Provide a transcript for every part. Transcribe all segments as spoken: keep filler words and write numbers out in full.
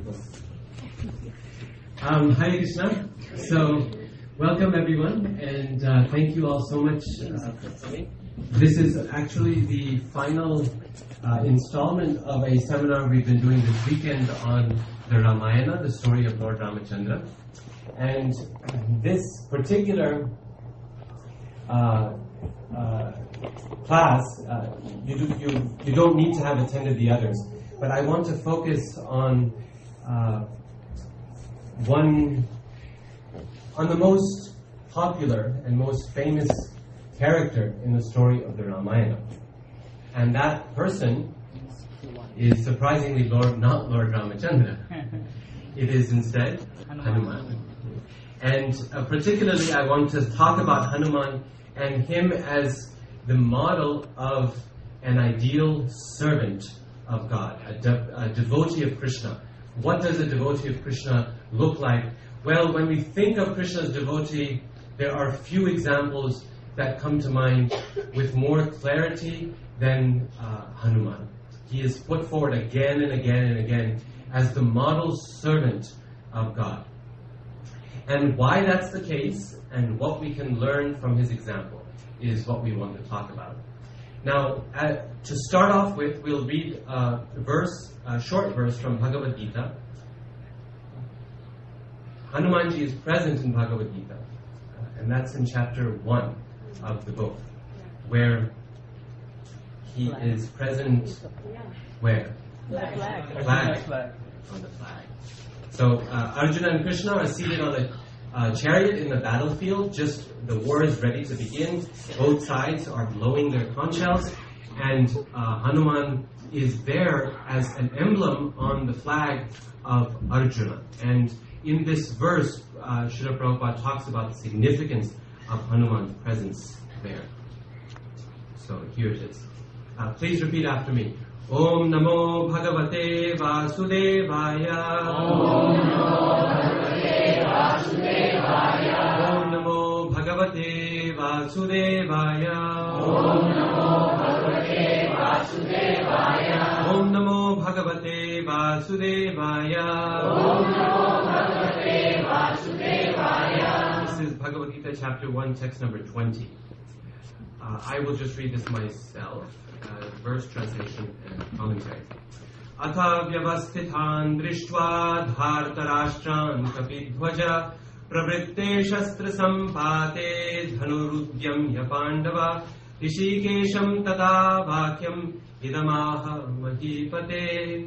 Um, Hare Krishna. So, welcome everyone, and uh, thank you all so much uh, for coming. This is actually the final uh, installment of a seminar we've been doing this weekend on the Ramayana, the story of Lord Ramachandra. And this particular uh, uh, class, uh, you, do, you, you don't need to have attended the others, but I want to focus on uh, one, on the most popular and most famous character in the story of the Ramayana. And that person is surprisingly Lord, not Lord Ramachandra. It is instead Hanuman. And uh, particularly I want to talk about Hanuman and him as the model of an ideal servant of God, a, de- a devotee of Krishna. What does a devotee of Krishna look like? Well, when we think of Krishna's devotee, there are few examples that come to mind with more clarity than uh, Hanuman. He is put forward again and again and again as the model servant of God. And why that's the case and what we can learn from his example is what we want to talk about. Now, uh, to start off with, we'll read a verse, a short verse from Bhagavad Gita. Hanumanji is present in Bhagavad Gita, uh, and that's in chapter one of the book, where he is present. Where? Flag. Flag. Flag. On the flag. So uh, Arjuna and Krishna are seated on a uh, chariot in the battlefield. Just the war is ready to begin. Both sides are blowing their conch shells, and uh, Hanuman is there as an emblem on the flag of Arjuna. And in this verse, uh, Srila Prabhupada talks about the significance of Hanuman's presence there. So here it is. Uh, please repeat after me. Om Namo Bhagavate Vasudevaya. Om Namo Bhagavate Vasudevaya. Om Namo Bhagavate Vasudevaya. Om Namo Bhagavate Vasudevaya. Om Namo Bhagavate Vasudevaya. This is Bhagavad Gita chapter one, text number twenty. Uh, I will just read this myself. Uh, verse translation and commentary. Atha vyavastithan drishtva dhartarashtran kapidhvaja pravritte shastra sampate dhanurudyamya pandava rishikesham tata vakyam idamaha mahipate.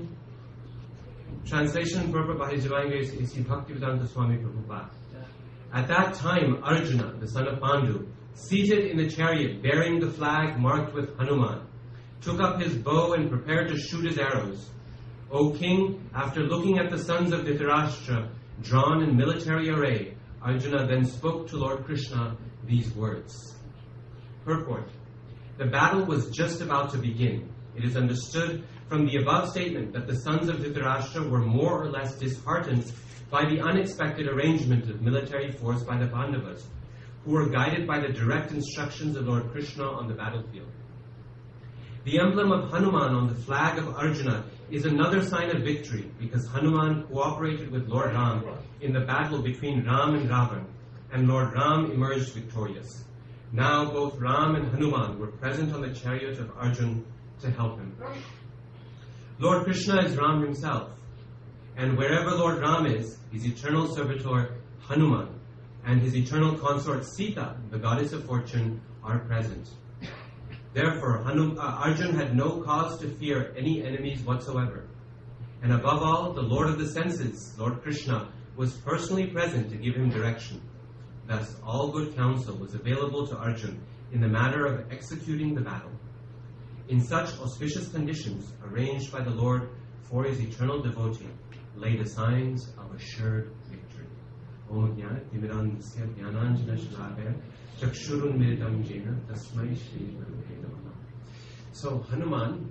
Translation purport by His Divine Grace A C Bhaktivedanta Swami Prabhupada. At that time, Arjuna, the son of Pandu, seated in the chariot bearing the flag marked with Hanuman, took up his bow and prepared to shoot his arrows. O king, after looking at the sons of Dhritarashtra drawn in military array, Arjuna then spoke to Lord Krishna these words. Purport. The battle was just about to begin. It is understood from the above statement that the sons of Dhritarashtra were more or less disheartened by the unexpected arrangement of military force by the Pandavas, who were guided by the direct instructions of Lord Krishna on the battlefield. The emblem of Hanuman on the flag of Arjuna is another sign of victory, because Hanuman cooperated with Lord Ram in the battle between Ram and Ravan, and Lord Ram emerged victorious. Now both Ram and Hanuman were present on the chariot of Arjuna to help him. Lord Krishna is Ram himself, and wherever Lord Ram is, his eternal servitor Hanuman and his eternal consort Sita, the goddess of fortune, are present. Therefore, Hanum, uh, Arjuna had no cause to fear any enemies whatsoever. And above all, the Lord of the senses, Lord Krishna, was personally present to give him direction. Thus, all good counsel was available to Arjuna in the matter of executing the battle. In such auspicious conditions, arranged by the Lord for his eternal devotee, lay the signs of assured victory. Om Jnana Timirandasya Jnananjana Shalakaya Chakshurun Miritam Jena Tasmai Shri Gurave Namaha. So Hanuman,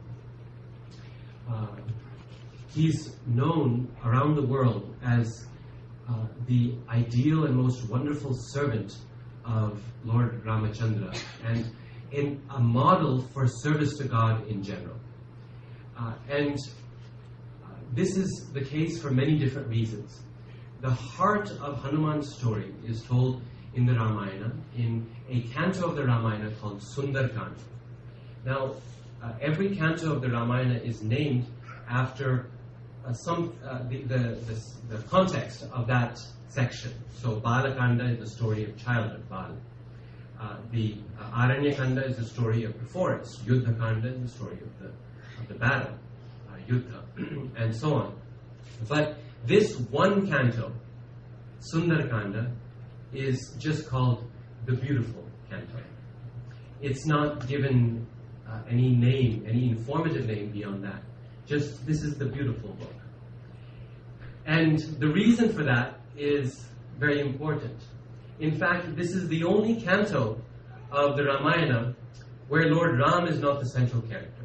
uh, he's known around the world as uh, the ideal and most wonderful servant of Lord Ramachandra, and in a model for service to God in general. Uh, and uh, this is the case for many different reasons. The heart of Hanuman's story is told in the Ramayana, in a canto of the Ramayana called Sundarkanda. Now, uh, every canto of the Ramayana is named after uh, some uh, the, the, the, the context of that section. So, Balakanda is the story of childhood, Bal. Uh, the uh, Aranyakanda is the story of the forest. Yuddhakanda is the story of the, of the battle, uh, Yuddha, and so on. But this one canto, Sundarkanda, is just called the beautiful canto. It's not given uh, any name, any informative name beyond that. Just, this is the beautiful book. And the reason for that is very important. In fact, this is the only canto of the Ramayana where Lord Ram is not the central character.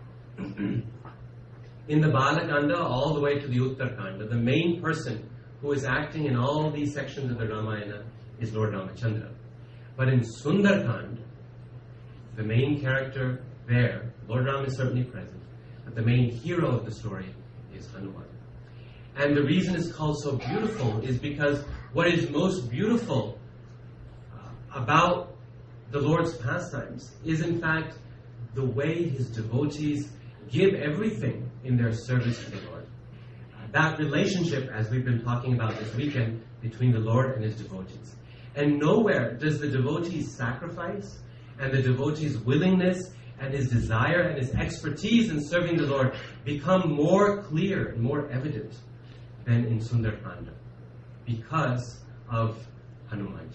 In the Balakanda, all the way to the Uttarkanda, the main person who is acting in all these sections of the Ramayana is Lord Ramachandra. But in Sundarkand, the main character there, Lord Ram is certainly present, but the main hero of the story is Hanuman. And the reason it's called so beautiful is because what is most beautiful uh, about the Lord's pastimes is in fact the way his devotees give everything in their service to the Lord. Uh, that relationship, as we've been talking about this weekend, between the Lord and his devotees. And nowhere does the devotee's sacrifice and the devotee's willingness and his desire and his expertise in serving the Lord become more clear and more evident than in Sundarkanda, because of Hanumanji.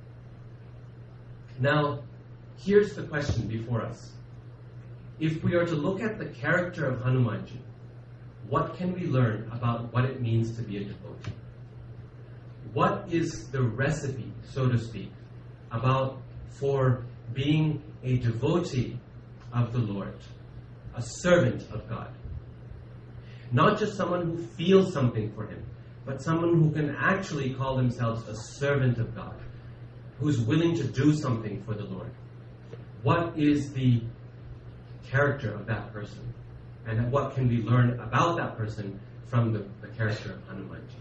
Now, here's the question before us. If we are to look at the character of Hanumanji, what can we learn about what it means to be a devotee? What is the recipe, so to speak, about for being a devotee of the Lord, a servant of God? Not just someone who feels something for him, but someone who can actually call themselves a servant of God, who's willing to do something for the Lord. What is the character of that person? And what can we learn about that person from the, the character of Hanumanji?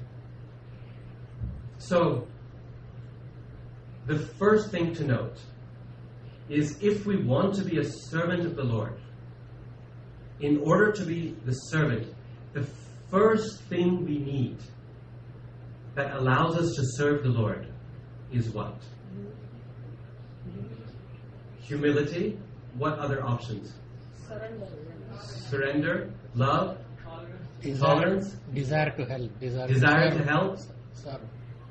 So, the first thing to note is if we want to be a servant of the Lord, in order to be the servant, the first thing we need that allows us to serve the Lord is what? Humility. What other options? Surrender. Surrender, love, Desire, tolerance, desire to help, desire, desire to, to help, serve.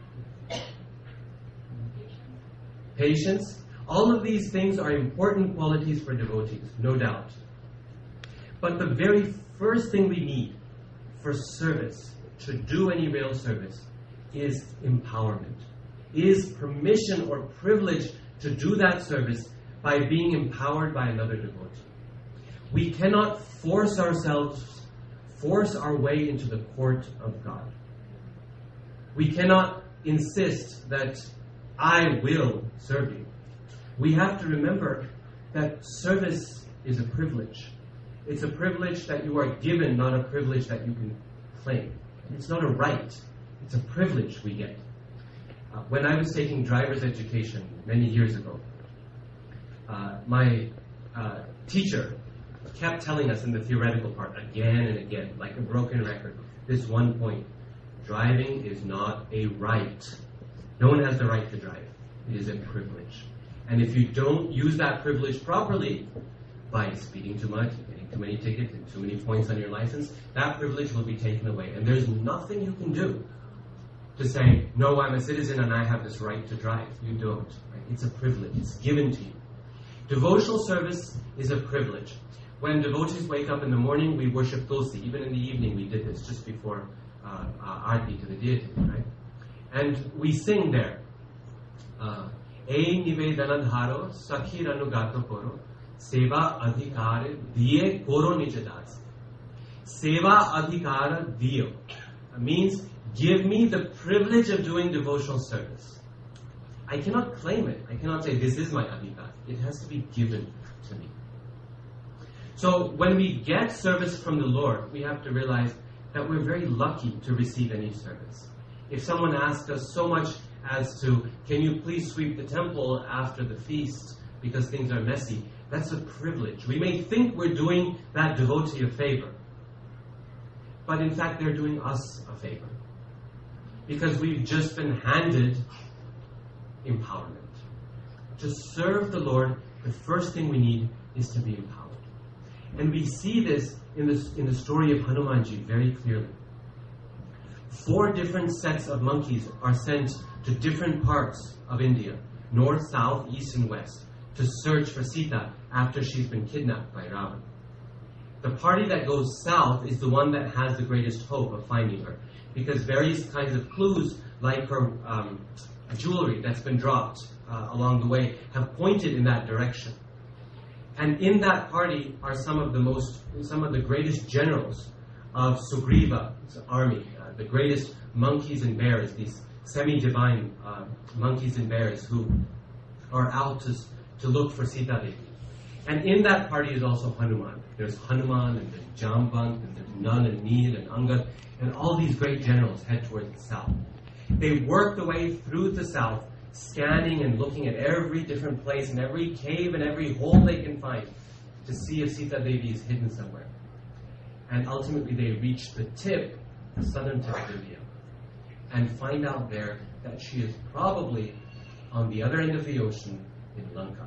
patience. All of these things are important qualities for devotees, no doubt. But the very first thing we need for service, to do any real service, is empowerment, is permission or privilege to do that service by being empowered by another devotee. We cannot force ourselves, force our way into the court of God. We cannot insist that I will serve you. We have to remember that service is a privilege. It's a privilege that you are given, not a privilege that you can claim. It's not a right. It's a privilege we get. Uh, when I was taking driver's education many years ago, uh, my uh, teacher kept telling us in the theoretical part again and again, like a broken record, this one point: driving is not a right. No one has the right to drive. It is a privilege. And if you don't use that privilege properly, by speeding too much, getting too many tickets, and too many points on your license, that privilege will be taken away. And there's nothing you can do to say, no, I'm a citizen and I have this right to drive. You don't. Right? It's a privilege. It's given to you. Devotional service is a privilege. When devotees wake up in the morning, we worship Tulsi. Even in the evening, we did this just before uh, uh, Aarti to the deity, right? And we sing there, E nivedanadharo sakhir anugato koro seva adhikar diye koro nijadas. Seva adhikar diyo means give me the privilege of doing devotional service. I cannot claim it. I cannot say this is my adhikar. It has to be given to me. So when we get service from the Lord, we have to realize that we're very lucky to receive any service. If someone asked us so much as to, can you please sweep the temple after the feast because things are messy, that's a privilege. We may think we're doing that devotee a favor, but in fact they're doing us a favor, because we've just been handed empowerment. To serve the Lord, the first thing we need is to be empowered. And we see this in the, in the story of Hanumanji very clearly. Four different sets of monkeys are sent to different parts of India, north, south, east, and west, to search for Sita after she's been kidnapped by Ravan. The party that goes south is the one that has the greatest hope of finding her, because various kinds of clues, like her um, jewelry that's been dropped uh, along the way, have pointed in that direction. And in that party are some of the most, some of the greatest generals of Sugriva's army, uh, the greatest monkeys and bears, these semi-divine uh, monkeys and bears who are out to, to look for Sita Devi. And in that party is also Hanuman. There's Hanuman, and there's Jambant, and there's Nal and Neel and Angad, and all these great generals head towards the south. They work the way through the south, scanning and looking at every different place and every cave and every hole they can find to see if Sita Devi is hidden somewhere. And ultimately they reach the tip, the southern tip of India, and find out there that she is probably on the other end of the ocean in Lanka.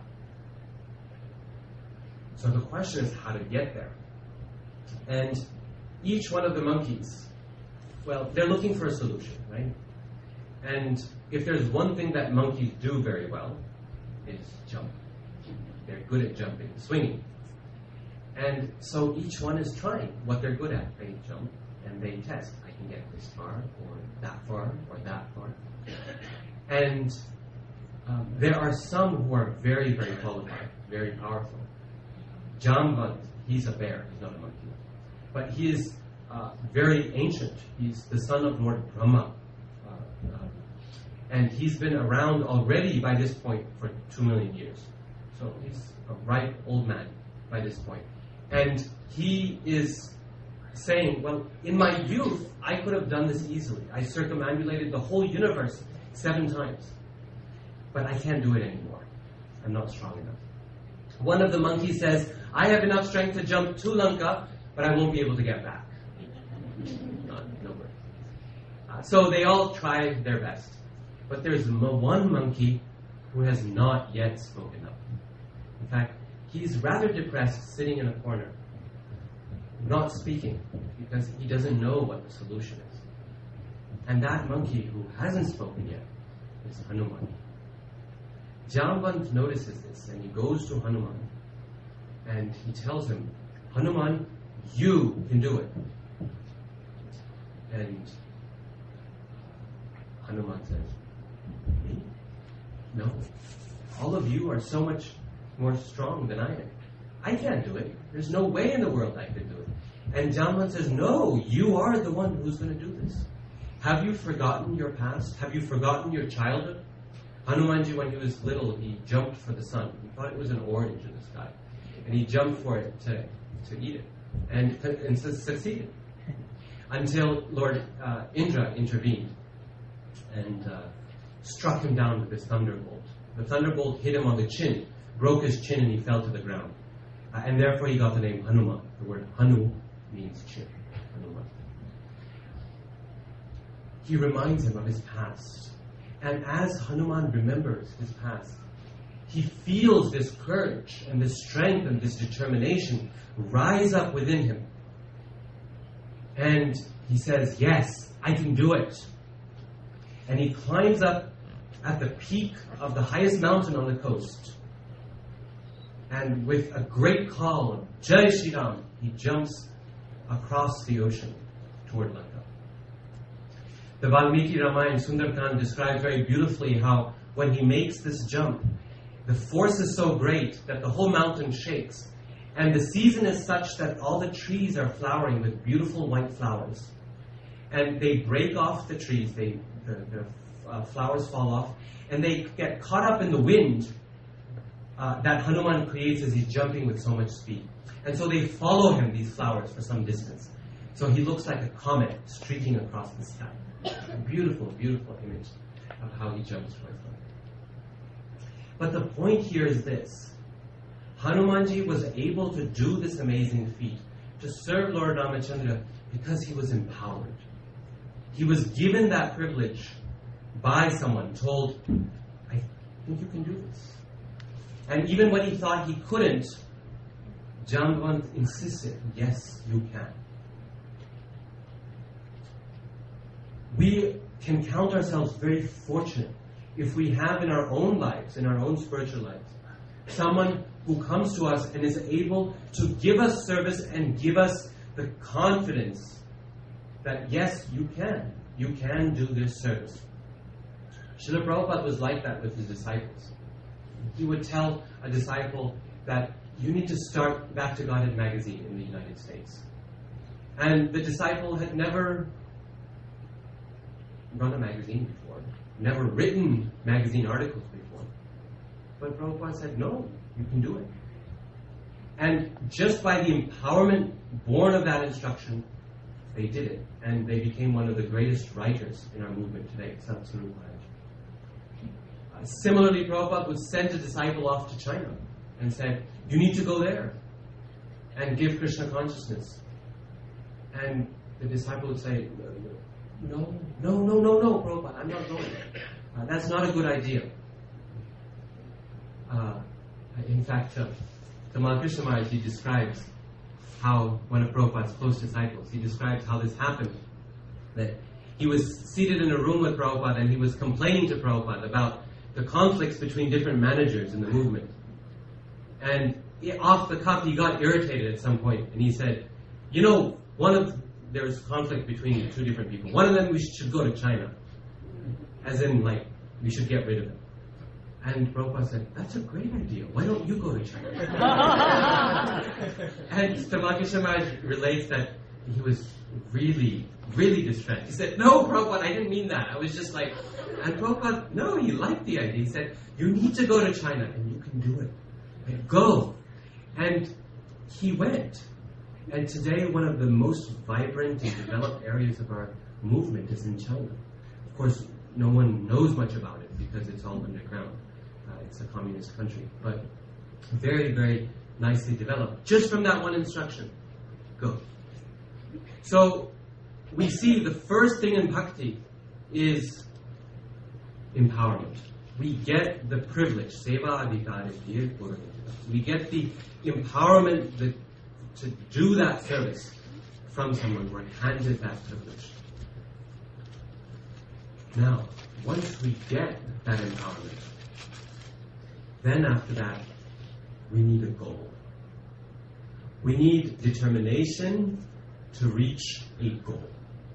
So the question is how to get there. And each one of the monkeys, well, they're looking for a solution, right? And if there's one thing that monkeys do very well, it's jump. They're good at jumping, swinging. And so each one is trying what they're good at. They jump and they test. I can get this far, or that far, or that far. And um, there are some who are very, very qualified, very powerful. Jambant, he's a bear, he's not a monkey. But he is uh, very ancient. He's the son of Lord Brahma. Uh, uh, and he's been around already by this point for two million years. So he's a ripe old man by this point. And he is saying, well, in my youth, I could have done this easily. I circumambulated the whole universe seven times. But I can't do it anymore. I'm not strong enough. One of the monkeys says, I have enough strength to jump to Lanka, but I won't be able to get back. Not, no way. Uh, so they all try their best. But there's one monkey who has not yet spoken up. In fact, he's rather depressed, sitting in a corner, not speaking, because he doesn't know what the solution is. And that monkey who hasn't spoken yet is Hanuman. Jambant notices this, and he goes to Hanuman, and he tells him, Hanuman, you can do it. And Hanuman says, me? No. All of you are so much more strong than I am. I can't do it. There's no way in the world I could do it. And Jambant says, no, you are the one who's going to do this. Have you forgotten your past? Have you forgotten your childhood? Hanumanji, when he was little, he jumped for the sun. He thought it was an orange in the sky. And he jumped for it to, to eat it. And, and succeeded. Until Lord uh, Indra intervened and uh, struck him down with this thunderbolt. The thunderbolt hit him on the chin, broke his chin, and he fell to the ground. Uh, and therefore he got the name Hanuman. The word Hanu means chin. Hanuman. He reminds him of his past. And as Hanuman remembers his past, he feels this courage and this strength and this determination rise up within him. And he says, yes, I can do it. And he climbs up at the peak of the highest mountain on the coast. And with a great call of Jai Shri Ram, he jumps across the ocean toward Lanka. The Valmiki Ramayana Sundarkand describes very beautifully how when he makes this jump, the force is so great that the whole mountain shakes. And the season is such that all the trees are flowering with beautiful white flowers. And they break off the trees, they, the, the uh, flowers fall off, and they get caught up in the wind uh, that Hanuman creates as he's jumping with so much speed. And so they follow him, these flowers, for some distance. So he looks like a comet streaking across the sky. A beautiful, beautiful image of how he jumps towards them. But the point here is this. Hanumanji was able to do this amazing feat, to serve Lord Ramachandra, because he was empowered. He was given that privilege by someone, told, I think you can do this. And even when he thought he couldn't, Jamban insisted, yes, you can. We can count ourselves very fortunate if we have in our own lives, in our own spiritual lives, someone who comes to us and is able to give us service and give us the confidence that yes, you can. You can do this service. Srila Prabhupada was like that with his disciples. He would tell a disciple that you need to start Back to Godhead magazine in the United States. And the disciple had never run a magazine before, never written magazine articles before. But Prabhupada said, no, you can do it. And just by the empowerment born of that instruction, they did it. And they became one of the greatest writers in our movement today, Satsuru Maharaj. Uh, similarly, Prabhupada would send a disciple off to China and said, you need to go there and give Krishna consciousness. And the disciple would say, no, no, no, no, no, Prabhupada, I'm not going. Uh, that's not a good idea. Uh, in fact, uh, Tamal Krishna Maharaj, he describes how one of Prabhupada's close disciples, he describes how this happened. That he was seated in a room with Prabhupada and he was complaining to Prabhupada about the conflicts between different managers in the movement. And off the cuff, he got irritated at some point and he said, you know, one of there was conflict between two different people. One of them, we should go to China. As in, like, we should get rid of them. And Prabhupada said, that's a great idea. Why don't you go to China? And Tamal Krishna Maharaj relates that he was really, really distressed. He said, no, Prabhupada, I didn't mean that. I was just like, and Prabhupada, no, he liked the idea. He said, you need to go to China and you can do it. And go. And he went. And today, one of the most vibrant and developed areas of our movement is in China. Of course, no one knows much about it because it's all underground. Uh, it's a communist country. But very, very nicely developed. Just from that one instruction. Go. So, we see the first thing in bhakti is empowerment. We get the privilege. Seva adhikare diye purva. We get the empowerment the, to do that service from someone. We're handed that privilege. Now, once we get that empowerment, then after that, we need a goal. We need determination to reach a goal.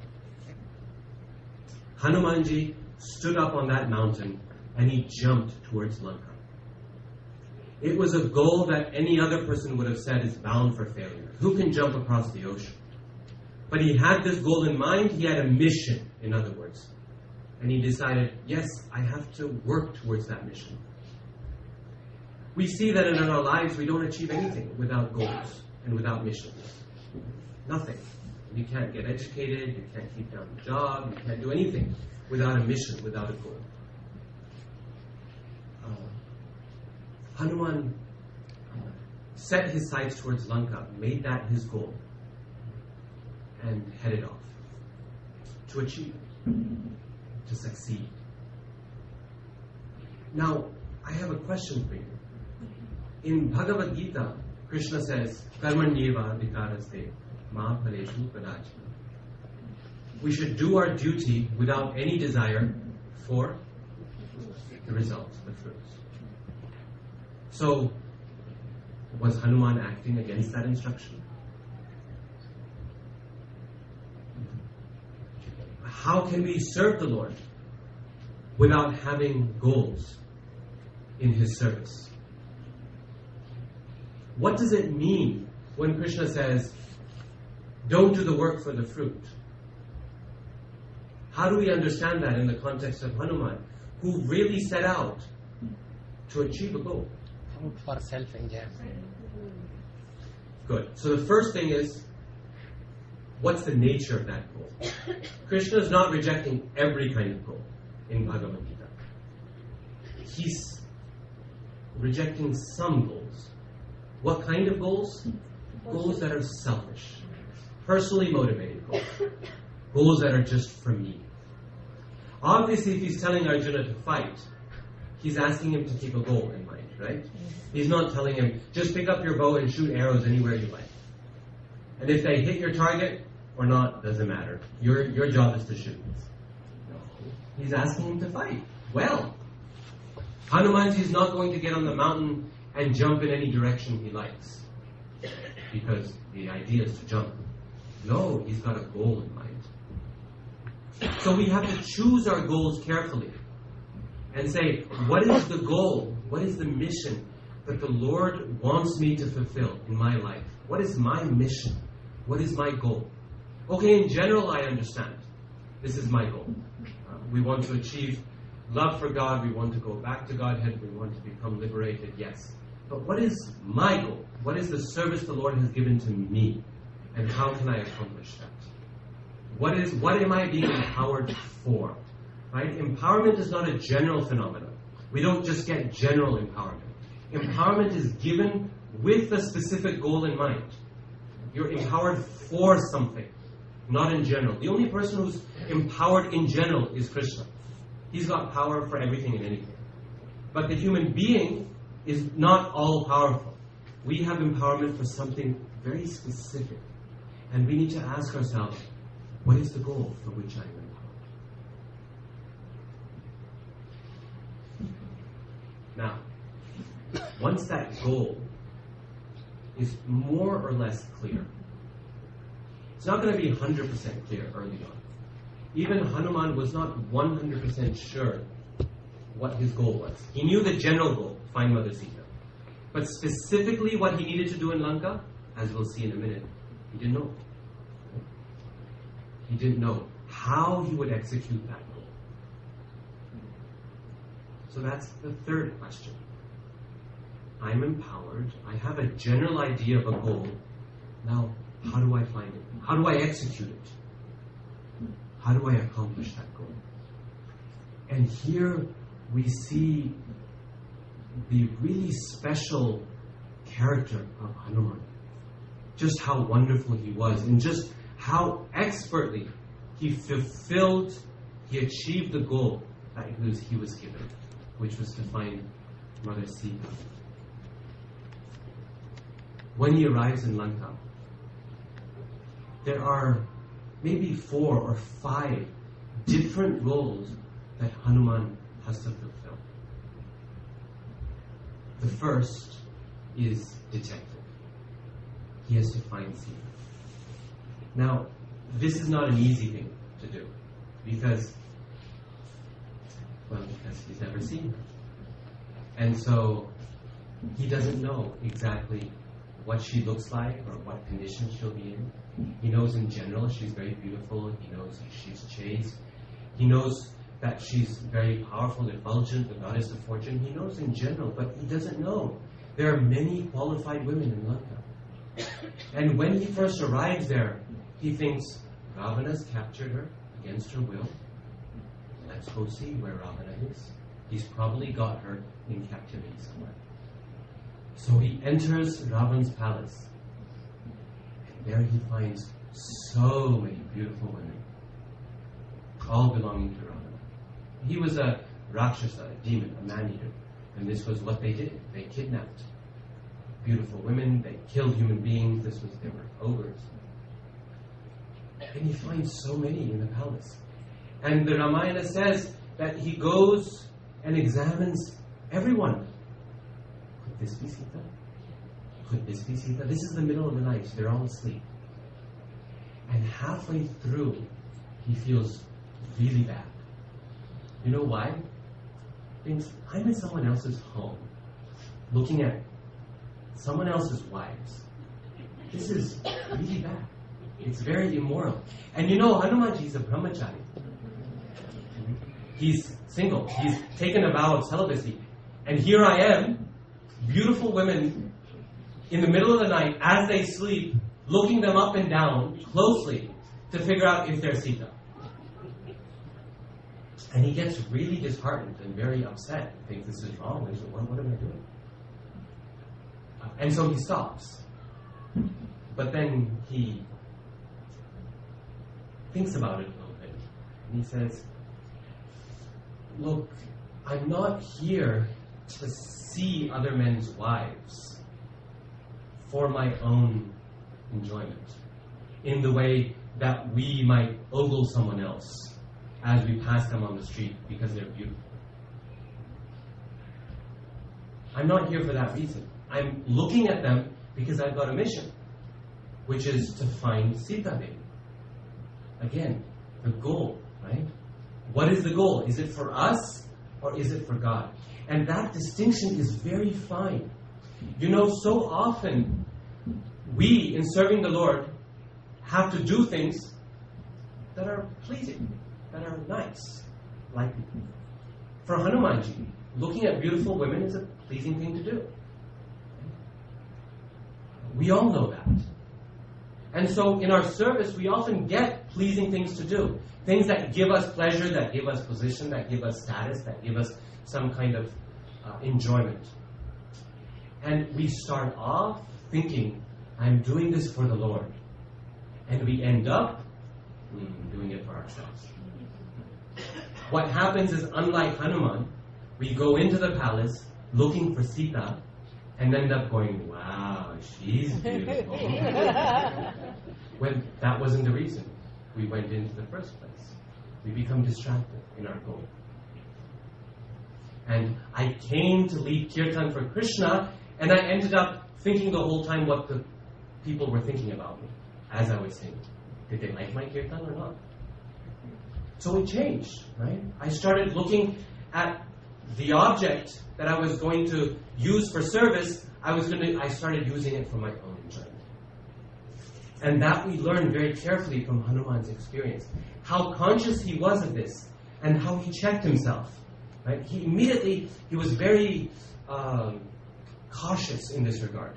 Hanumanji stood up on that mountain and he jumped towards Lanka. It was a goal that any other person would have said is bound for failure. Who can jump across the ocean? But he had this goal in mind. He had a mission, in other words. And he decided, yes, I have to work towards that mission. We see that in our lives we don't achieve anything without goals and without missions. Nothing. You can't get educated, you can't keep down a job, you can't do anything without a mission, without a goal. Uh, Hanuman uh, set his sights towards Lanka, made that his goal, and headed off to achieve it, to succeed. Now, I have a question for you. In Bhagavad Gita, Krishna says, Karmanyeva adhikaraste ma phaleshu kadachana. We should do our duty without any desire for the results, the fruits. So, was Hanuman acting against that instruction? How can we serve the Lord without having goals in His service? What does it mean when Krishna says, don't do the work for the fruit? How do we understand that in the context of Hanuman, who really set out to achieve a goal? Fruit for self-enjoyment. Good. So the first thing is, what's the nature of that goal? Krishna is not rejecting every kind of goal in Bhagavad Gita. He's rejecting some goals. What kind of goals? Goals that are selfish, personally motivated goals. Goals that are just for me. Obviously, if he's telling Arjuna to fight, he's asking him to keep a goal in mind, right? He's not telling him, just pick up your bow and shoot arrows anywhere you like. And if they hit your target or not, doesn't matter. Your your job is to shoot. No. He's asking him to fight. Well, Hanumanji is not going to get on the mountain and jump in any direction he likes. Because the idea is to jump. No, he's got a goal in mind. So we have to choose our goals carefully. And say, what is the goal? What is the mission that the Lord wants me to fulfill in my life? What is my mission? What is my goal? Okay, in general, I understand. This is my goal. Uh, we want to achieve love for God. We want to go back to Godhead. We want to become liberated. Yes. But what is my goal? What is the service the Lord has given to me? And how can I accomplish that? What is, what am I being empowered for? Right? Empowerment is not a general phenomenon. We don't just get general empowerment. Empowerment is given with a specific goal in mind. You're empowered for something, not in general. The only person who's empowered in general is Krishna. He's got power for everything and anything. But the human being is not all powerful. We have empowerment for something very specific. And we need to ask ourselves, what is the goal for which I am empowered? Now, once that goal is more or less clear, it's not going to be one hundred percent clear early on. Even Hanuman was not one hundred percent sure what his goal was. He knew the general goal, find Mother Sita. But specifically what he needed to do in Lanka, as we'll see in a minute, he didn't know. He didn't know how he would execute that goal. So that's the third question. I'm empowered. I have a general idea of a goal. Now, how do I find it? How do I execute it? How do I accomplish that goal? And here we see the really special character of Hanuman. Just how wonderful he was, and just how expertly he fulfilled, he achieved the goal that he was, he was given, which was to find Mother Sita. When he arrives in Lanka, there are maybe four or five different roles that Hanuman has to fulfill. The first is detective. He has to find Sita. Now, this is not an easy thing to do because, well, because he's never seen her. And so he doesn't know exactly what she looks like or what condition she'll be in. He knows in general she's very beautiful. He knows she's chaste. He knows that she's very powerful, effulgent, the goddess of fortune. He knows in general, but he doesn't know. There are many qualified women in Lanka. And when he first arrives there, he thinks, Ravana's captured her against her will. Let's go see where Ravana is. He's probably got her in captivity somewhere. So he enters Ravana's palace. And there he finds so many beautiful women, all belonging to Ravana. He was a Rakshasa, a demon, a man-eater. And this was what they did. They kidnapped beautiful women. They killed human beings. This was, they were ogres. And he finds so many in the palace. And the Ramayana says that he goes and examines everyone. Could this be Sita? Could this be Sita? This is the middle of the night. They're all asleep. And halfway through, he feels really bad. You know why? He thinks, I'm in someone else's home, looking at someone else's wives. This is really bad. It's very immoral. And you know, Hanumanji is a brahmachari. He's single. He's taken a vow of celibacy. And here I am, beautiful women, in the middle of the night, as they sleep, looking them up and down closely to figure out if they're Sita. And he gets really disheartened and very upset. He thinks this is wrong. He says, what, what am I doing? And so he stops. But then he thinks about it a little bit. And he says, look, I'm not here to see other men's wives for my own enjoyment in the way that we might ogle someone else as we pass them on the street because they're beautiful. I'm not here for that reason. I'm looking at them because I've got a mission, which is to find Sita Devi. Again, the goal, right? What is the goal? Is it for us or is it for God? And that distinction is very fine. You know, so often we, in serving the Lord, have to do things that are pleasing, that are nice. Like for Hanumanji, looking at beautiful women is a pleasing thing to do. We all know that. And so in our service, we often get pleasing things to do. Things that give us pleasure, that give us position, that give us status, that give us some kind of uh, enjoyment. And we start off thinking, I'm doing this for the Lord. And we end up mm, doing it for ourselves. What happens is, unlike Hanuman, we go into the palace looking for Sita and end up going, wow, she's beautiful. When that wasn't the reason we went into the first place. We become distracted in our goal. And I came to lead kirtan for Krishna, and I ended up thinking the whole time what the people were thinking about me as I was singing. Did they like my kirtan or not? So it changed, right? I started looking at the object that I was going to use for service. I was going to. I started using it for my own enjoyment. And that we learned very carefully from Hanuman's experience. How conscious he was of this and how he checked himself. Right? He immediately, he was very um, cautious in this regard.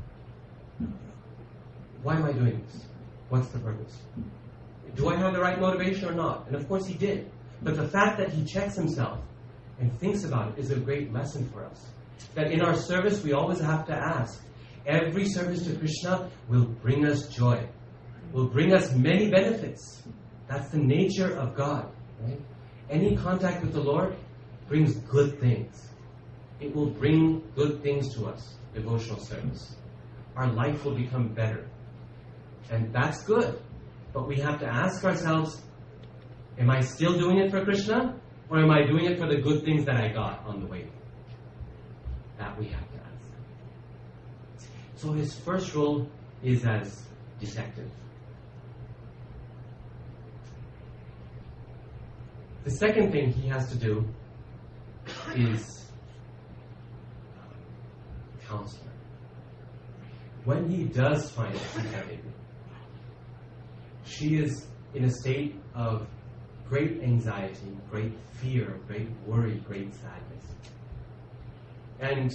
Why am I doing this? What's the purpose? Do I have the right motivation or not? And of course he did. But the fact that he checks himself and thinks about it is a great lesson for us. That in our service we always have to ask, every service to Krishna will bring us joy, will bring us many benefits. That's the nature of God. Right? Any contact with the Lord brings good things. It will bring good things to us, devotional service. Our life will become better. And that's good. But we have to ask ourselves, am I still doing it for Krishna? Or am I doing it for the good things that I got on the way? That we have to ask. So his first role is as detective. The second thing he has to do is counselor. When he does find Sita Devi, she is in a state of great anxiety, great fear, great worry, great sadness. And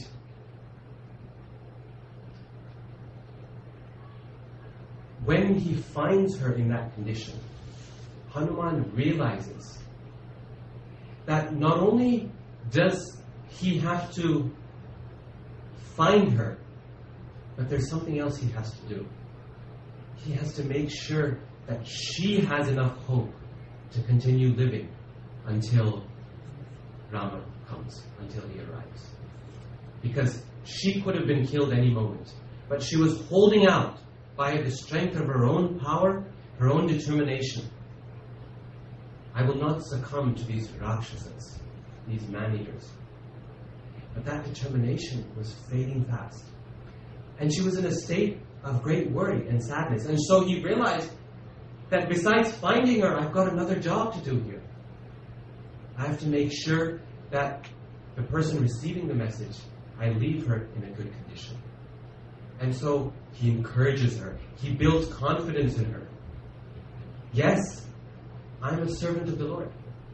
when he finds her in that condition, Hanuman realizes that not only does he have to find her, but there's something else he has to do. He has to make sure that she has enough hope to continue living until Rama comes, until he arrives. Because she could have been killed any moment, but she was holding out by the strength of her own power, her own determination. I will not succumb to these Rakshasas, these man-eaters. But that determination was fading fast. And she was in a state of great worry and sadness. And so he realized that besides finding her, I've got another job to do here. I have to make sure that the person receiving the message, I leave her in a good condition. And so he encourages her. He builds confidence in her. Yes, I'm a servant of the Lord.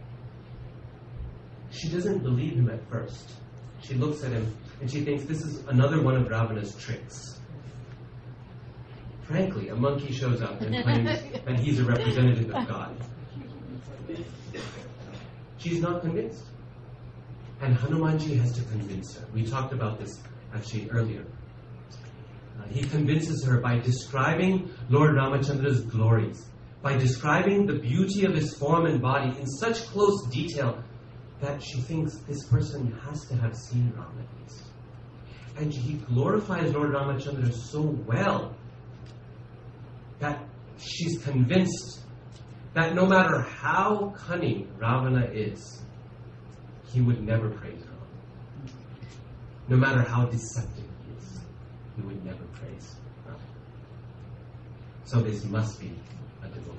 She doesn't believe him at first. She looks at him and she thinks this is another one of Ravana's tricks. frankly, a monkey shows up and claims that he's a representative of God. She's not convinced. And Hanumanji has to convince her. We talked about this actually earlier. Uh, he convinces her by describing Lord Ramachandra's glories, by describing the beauty of his form and body in such close detail that she thinks this person has to have seen Ram at least. And he glorifies Lord Ramachandra so well that she's convinced that no matter how cunning Ravana is, he would never praise Ram. No matter how deceptive he is, he would never praise Ram. So this must be a devotee.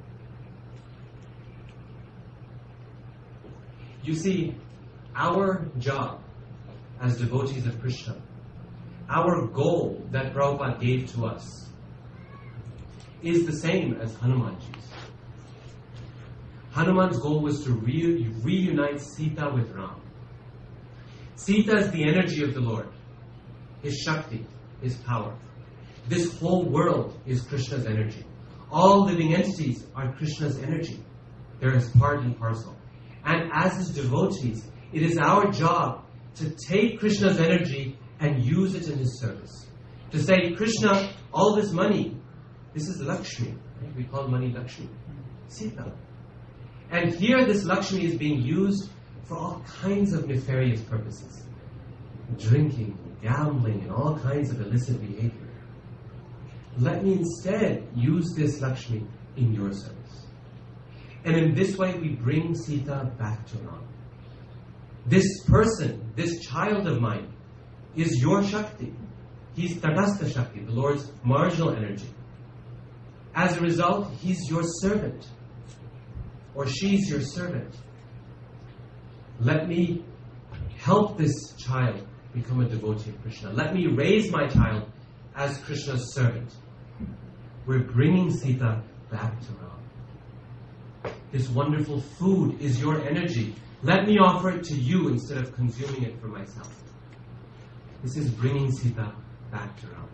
You see, our job as devotees of Krishna, our goal that Prabhupada gave to us, is the same as Hanumanji's. Hanuman's goal was to re- reunite Sita with Ram. Sita is the energy of the Lord, His Shakti, His power. This whole world is Krishna's energy. All living entities are Krishna's energy. They're His part and parcel. And as His devotees, it is our job to take Krishna's energy and use it in His service. To say, Krishna, all this money, this is Lakshmi. Right? We call money Lakshmi. Sita. And here this Lakshmi is being used for all kinds of nefarious purposes. Drinking, gambling, and all kinds of illicit behavior. Let me instead use this Lakshmi in your service. And in this way we bring Sita back to Ram. This person, this child of mine, is your Shakti. He's Tadastha Shakti, the Lord's marginal energy. As a result, he's your servant. Or she's your servant. Let me help this child become a devotee of Krishna. Let me raise my child as Krishna's servant. We're bringing Sita back to Ram. This wonderful food is your energy. Let me offer it to you instead of consuming it for myself. This is bringing Sita back to Ram.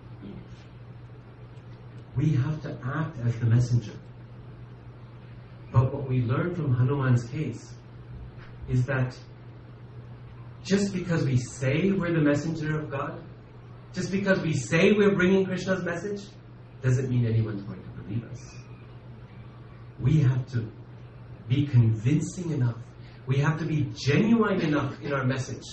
We have to act as the messenger. But what we learn from Hanuman's case is that just because we say we're the messenger of God, just because we say we're bringing Krishna's message, doesn't mean anyone's going to believe us. We have to be convincing enough. We have to be genuine enough in our message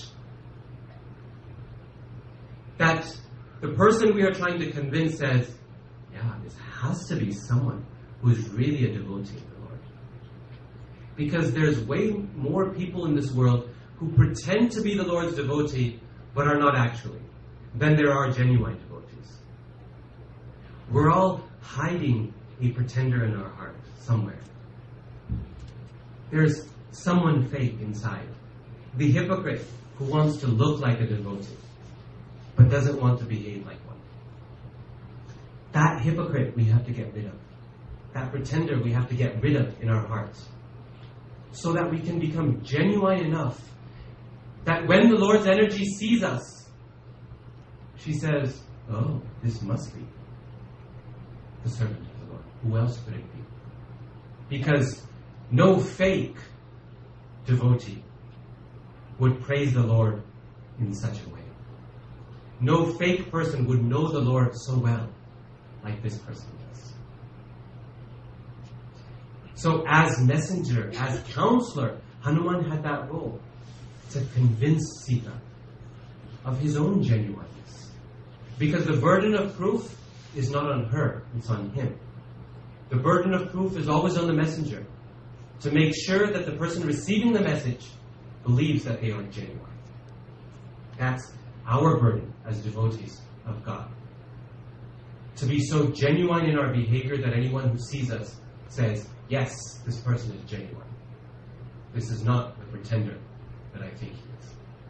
that the person we are trying to convince says, yeah, this has to be someone who is really a devotee of the Lord. Because there's way more people in this world who pretend to be the Lord's devotee but are not actually, than there are genuine devotees. We're all hiding a pretender in our heart somewhere. There's someone fake inside. The hypocrite who wants to look like a devotee but doesn't want to behave like one. That hypocrite we have to get rid of. That pretender we have to get rid of in our hearts. So that we can become genuine enough that when the Lord's energy sees us, she says, oh, this must be the servant of the Lord. Who else could it be? Because no fake devotee would praise the Lord in such a way. No fake person would know the Lord so well like this person does. So as messenger, as counselor, Hanuman had that role to convince Sita of his own genuineness. Because the burden of proof is not on her, it's on him. The burden of proof is always on the messenger to make sure that the person receiving the message believes that they are genuine. That's our burden as devotees of God. To be so genuine in our behavior that anyone who sees us says, yes, this person is genuine. This is not the pretender that I think he is.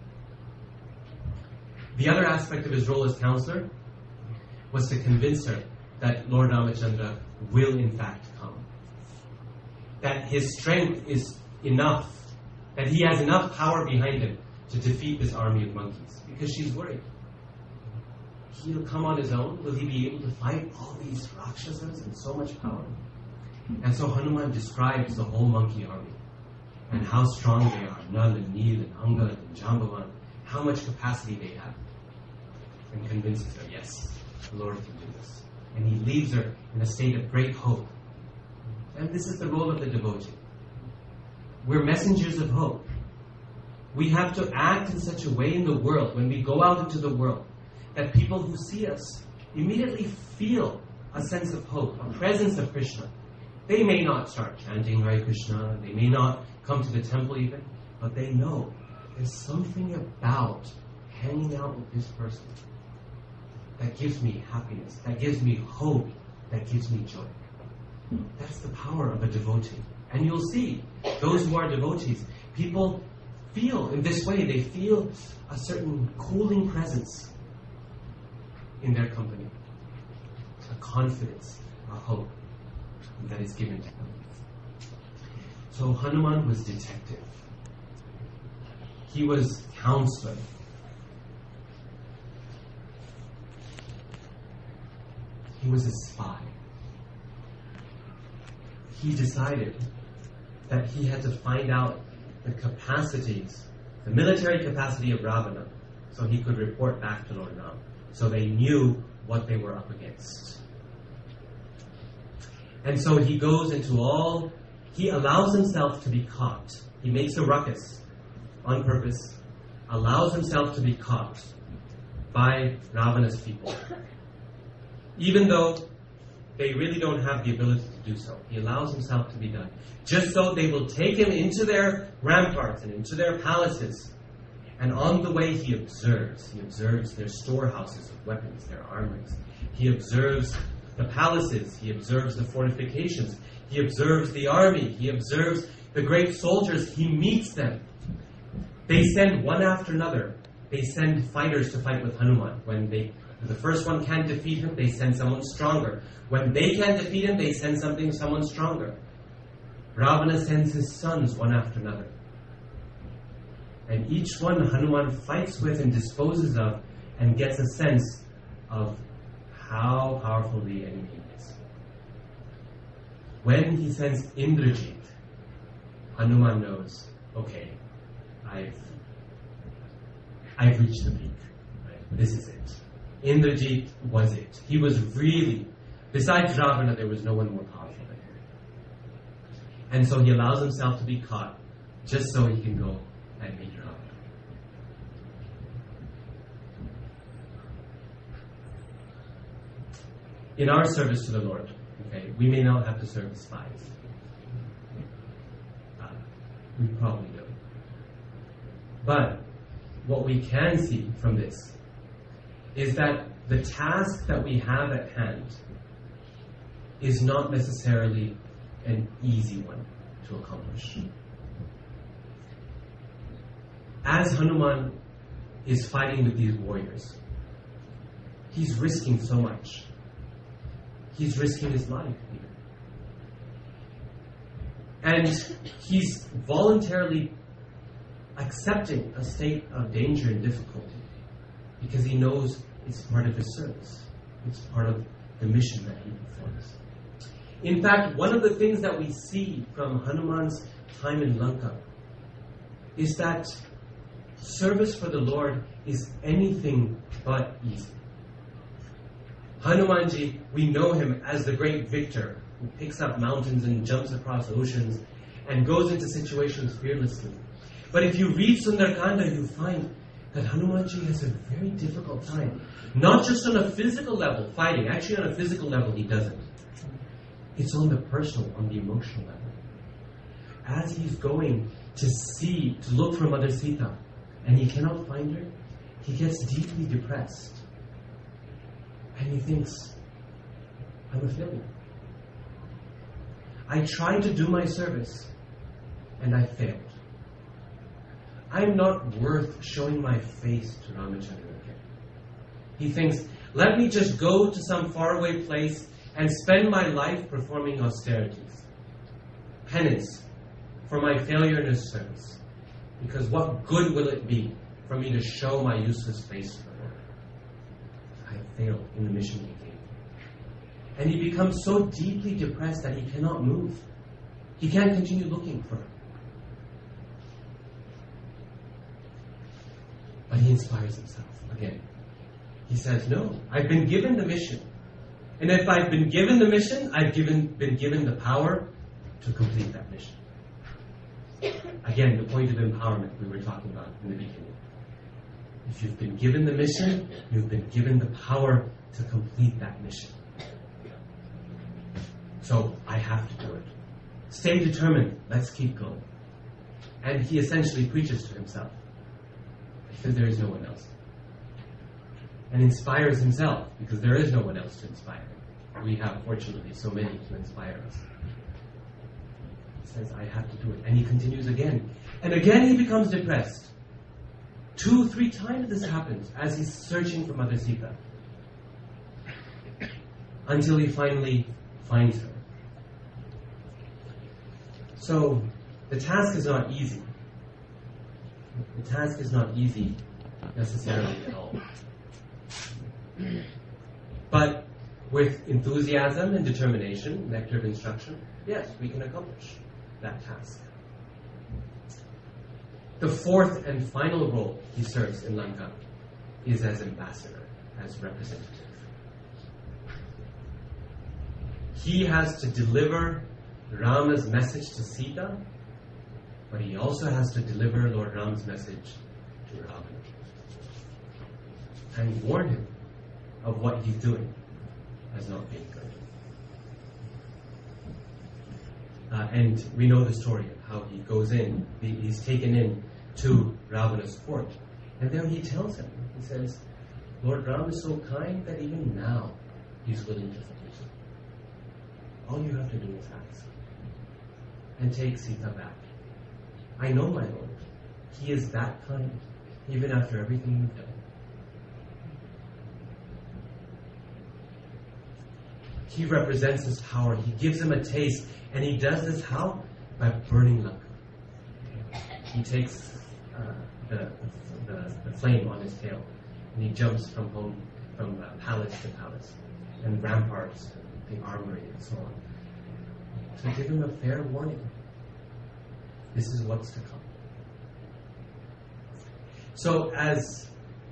The other aspect of his role as counselor was to convince her that Lord Ramachandra will in fact come. That his strength is enough, that he has enough power behind him to defeat this army of monkeys, because she's worried. he'll come on his own? Will he be able to fight all these Rakshasas and so much power? And so Hanuman describes the whole monkey army and how strong they are, Nal and Neel and Angad and Jambavan, how much capacity they have, and convinces her, yes, the Lord can do this. And he leaves her in a state of great hope. And this is the role of the devotee. We're messengers of hope. We have to act in such a way in the world, when we go out into the world, that people who see us immediately feel a sense of hope, a presence of Krishna. They may not start chanting Hare Krishna, they may not come to the temple even, but they know there's something about hanging out with this person that gives me happiness, that gives me hope, that gives me joy. That's the power of a devotee. And you'll see, those who are devotees, people feel in this way, they feel a certain cooling presence in their company. A confidence, a hope that is given to them. So Hanuman was detective. He was counselor. He was a spy. He decided that he had to find out the capacities, the military capacity of Ravana, so he could report back to Lord Ram, so they knew what they were up against. And so he goes into all, he allows himself to be caught. He makes a ruckus on purpose, allows himself to be caught by Ravana's people. Even though they really don't have the ability to do so. He allows himself to be done. Just so they will take him into their ramparts and into their palaces. And on the way he observes. He observes their storehouses of weapons, their armories. He observes the palaces. He observes the fortifications. He observes the army. He observes the great soldiers. He meets them. They send one after another. They send fighters to fight with Hanuman. When they the first one can't defeat him, they send someone stronger. When they can't defeat him, they send something someone stronger. Ravana sends his sons one after another. And each one Hanuman fights with and disposes of and gets a sense of how powerful the enemy is. When he sends Indrajit, Hanuman knows, okay, I've I've reached the peak. Right? This is it. Indrajit was it. He was really, besides Ravana, there was no one more powerful than him. And so he allows himself to be caught just so he can go and meet Ravana. In our service to the Lord, okay, we may not have to serve as spies. Uh, we probably do. But what we can see from this is that the task that we have at hand is not necessarily an easy one to accomplish. As Hanuman is fighting with these warriors, he's risking so much. He's risking his life even. And he's voluntarily accepting a state of danger and difficulty because he knows it's part of his service. It's part of the mission that he performs. In fact, one of the things that we see from Hanuman's time in Lanka is that service for the Lord is anything but easy. Hanumanji, we know him as the great victor who picks up mountains and jumps across oceans and goes into situations fearlessly. But if you read Sundarkanda, you find that Hanumanji has a very difficult time. Not just on a physical level, fighting. Actually, on a physical level, he doesn't. It's on the personal, on the emotional level. As he's going to see, to look for Mother Sita, and he cannot find her, he gets deeply depressed. And he thinks, I'm a failure. I tried to do my service, and I failed. I'm not worth showing my face to Ramachandra again. He thinks, let me just go to some faraway place and spend my life performing austerities, penance for my failure in his service. Because what good will it be for me to show my useless face to the Lord? I've fail in the mission making. And he becomes so deeply depressed that he cannot move. He can't continue looking for her. But he inspires himself again. He says, no, I've been given the mission. And if I've been given the mission, I've given, been given the power to complete that mission. Again, the point of empowerment we were talking about in the beginning. If you've been given the mission, you've been given the power to complete that mission. So, I have to do it. Stay determined. Let's keep going. And he essentially preaches to himself. Because there is no one else. And inspires himself, because there is no one else to inspire him. We have, fortunately, so many to inspire us. He says, I have to do it. And he continues again. And again he becomes depressed. Two, three times this happens as he's searching for Mother Sita. Until he finally finds her. So, the task is not easy. The task is not easy necessarily at all. But with enthusiasm and determination, nectar of instruction, yes, we can accomplish that task. The fourth and final role he serves in Lanka is as ambassador, as representative. He has to deliver Rama's message to Sita, but he also has to deliver Lord Ram's message to Ravana and warn him of what he's doing as not being good. Uh, and we know the story of how he goes in, he, he's taken in to Ravana's court. And there he tells him, he says, Lord Ram is so kind that even now he's willing to forgive you. All you have to do is ask. And take Sita back. I know my Lord. He is that kind, even after everything you've done. He represents his power. He gives him a taste. And he does this how? By burning Lanka. He takes uh, the, the, the flame on his tail. And he jumps from home, from uh, palace to palace. And ramparts, and the armory, and so on. To give him a fair warning. This is what's to come. So as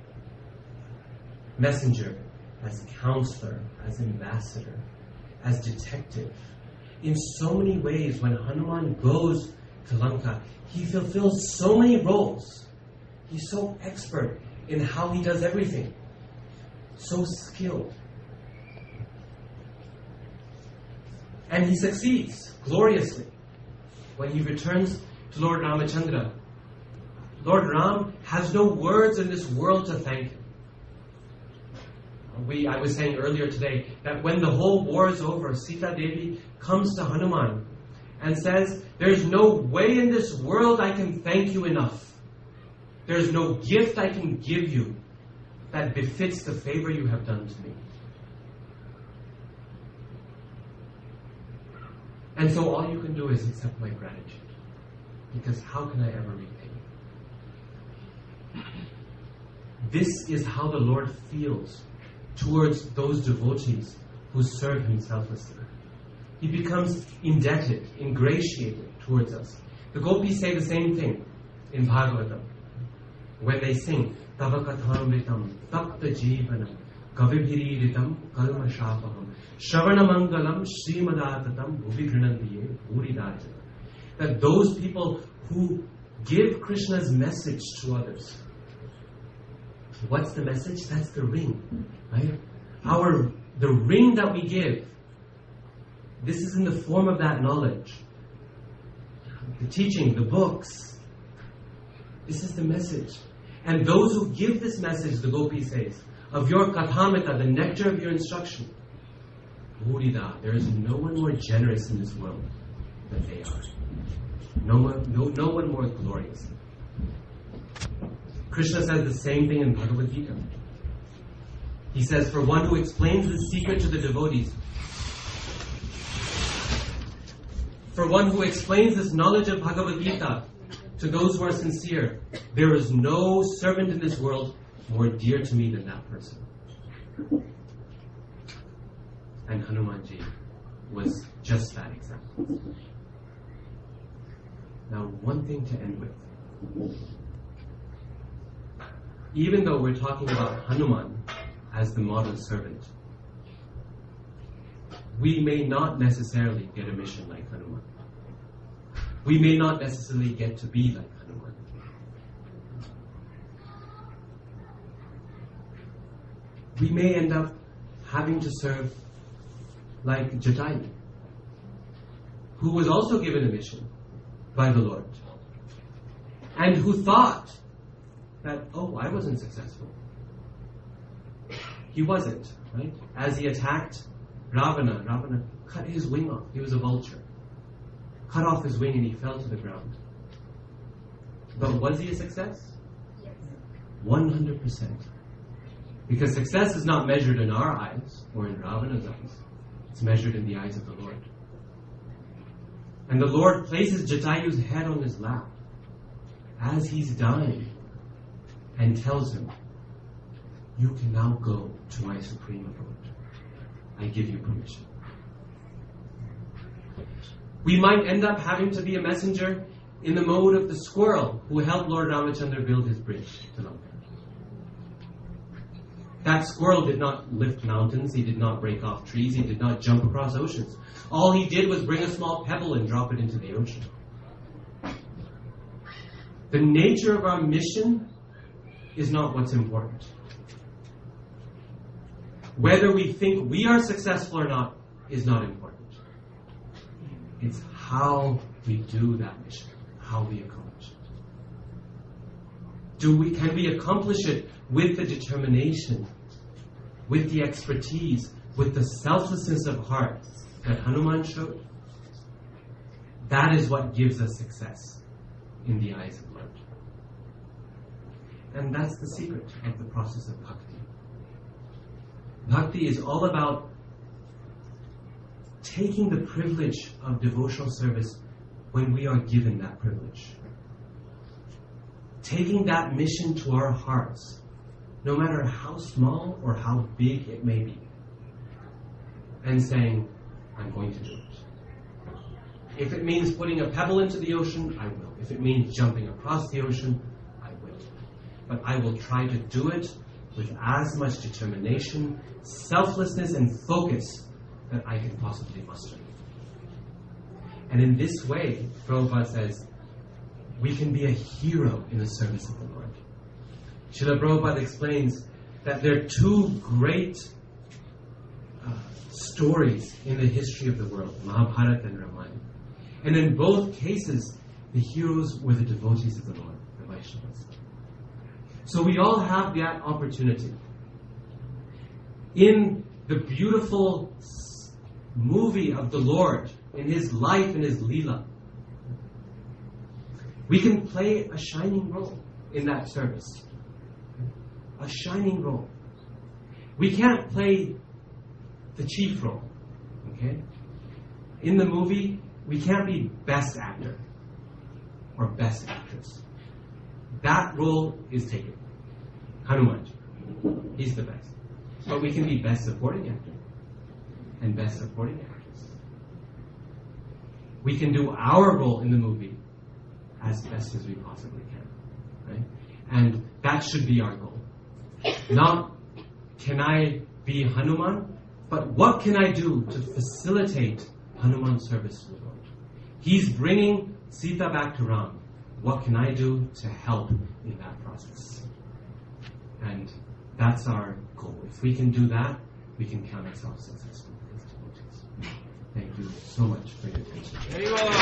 messenger, as counselor, as ambassador, as detective, in so many ways when Hanuman goes to Lanka, he fulfills so many roles. He's so expert in how he does everything. So skilled. And he succeeds gloriously when he returns to Lord Ramachandra. Lord Ram has no words in this world to thank him. We, I was saying earlier today that when the whole war is over, Sita Devi comes to Hanuman and says, there's no way in this world I can thank you enough. There's no gift I can give you that befits the favor you have done to me. And so all you can do is accept my gratitude. Because how can I ever repay you? This is how the Lord feels towards those devotees who serve him selflessly. He becomes indebted, ingratiated towards us. The gopis say the same thing in Bhagavatam. When they sing, Tava kathamritam tapta jivanam kavibhiriritam kalma shapaham Shravana mangalam srimadaatatam bhuvi grinandiye. That those people who give Krishna's message to others. What's the message? That's the ring. Right? Our the ring that we give. This is in the form of that knowledge. The teaching, the books. This is the message. And those who give this message, the Gopi says, of your kathamrita, the nectar of your instruction, Murida, there is no one more generous in this world than they are. No one, no, no one more glorious. Krishna says the same thing in Bhagavad Gita. He says, for one who explains the secret to the devotees, for one who explains this knowledge of Bhagavad Gita to those who are sincere, there is no servant in this world more dear to me than that person. And Hanumanji was just that example. Now, one thing to end with. Even though we're talking about Hanuman as the model servant, we may not necessarily get a mission like Hanuman. We may not necessarily get to be like Hanuman. We may end up having to serve like Jatayu, who was also given a mission by the Lord, and who thought that, oh, I wasn't successful. He wasn't, right? As he attacked Ravana, Ravana cut his wing off. He was a vulture. Cut off his wing and he fell to the ground. But was he a success? Yes. one hundred percent. Because success is not measured in our eyes or in Ravana's eyes. It's measured in the eyes of the Lord. And the Lord places Jatayu's head on his lap as he's dying and tells him, you can now go to my supreme abode. I give you permission. We might end up having to be a messenger in the mode of the squirrel who helped Lord Ramachandra build his bridge to Lanka. That squirrel did not lift mountains, he did not break off trees, he did not jump across oceans. All he did was bring a small pebble and drop it into the ocean. The nature of our mission is not what's important. Whether we think we are successful or not is not important. It's how we do that mission, how we accomplish it. Do we, can we accomplish it with the determination, with the expertise, with the selflessness of heart that Hanuman showed? That is what gives us success in the eyes of the Lord. And that's the secret of the process of bhakti. Bhakti is all about taking the privilege of devotional service when we are given that privilege. Taking that mission to our hearts, no matter how small or how big it may be, and saying, I'm going to do it. If it means putting a pebble into the ocean, I will. If it means jumping across the ocean, I will. But I will try to do it with as much determination, selflessness, and focus that I can possibly muster. And in this way, Prabhupada says, we can be a hero in the service of the Lord. Srila Prabhupada explains that there are two great uh, stories in the history of the world, Mahabharata and Ramayana. And in both cases, the heroes were the devotees of the Lord, the Vaishnavas. So we all have that opportunity. In the beautiful movie of the Lord, in His life and His Leela, we can play a shining role in that service. A shining role. We can't play the chief role. Okay? In the movie, we can't be best actor or best actress. That role is taken. Hanumanji. He's the best. But we can be best supporting actor and best supporting actress. We can do our role in the movie as best as we possibly can. Right? And that should be our goal. Not, can I be Hanuman? But what can I do to facilitate Hanuman's service to the Lord? He's bringing Sita back to Ram. What can I do to help in that process? And that's our goal. If we can do that, we can count ourselves successful as devotees. Thank you so much for your attention.